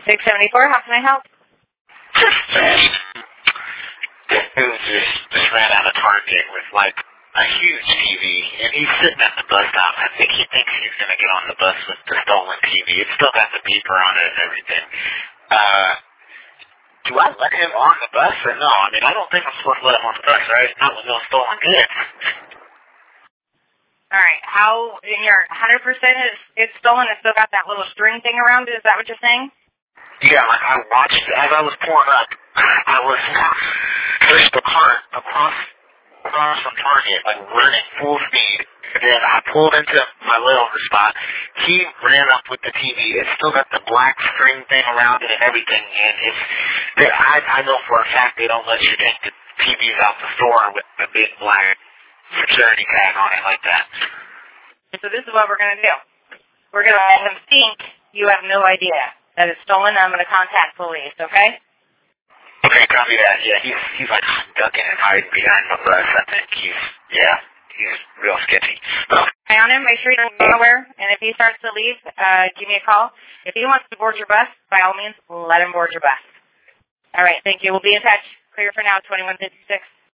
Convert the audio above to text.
674, how can I help? Who just ran out of Target with like a huge TV, and he's sitting at the bus stop. I think he thinks he's going to get on the bus with the stolen TV. It's still got the beeper on it and everything. Do I let him on the bus or no? I mean, I don't think I'm supposed to let him on the bus, right? Not with no stolen goods. All right, how, in your 100% it's stolen, it's still got that little string thing around it, is that what you're saying? Yeah, like I watched, as I was pulling up, I was pushed the cart across from Target, like running full speed. And then I pulled into my layover spot. He ran up with the TV. It's still got the black string thing around it and everything. And I know for a fact they don't let you take the TVs out the store with a big black security tag on it like that. So this is what we're going to do. We're going to let him think you have no idea that it's stolen. I'm going to contact police, okay? Okay, copy that. Yeah, he's like ducking and hiding behind the bus. I think he's real sketchy. Eye on him, make sure he's nowhere, and if he starts to leave, give me a call. If he wants to board your bus, by all means, let him board your bus. All right, thank you. We'll be in touch. Clear for now, 2156.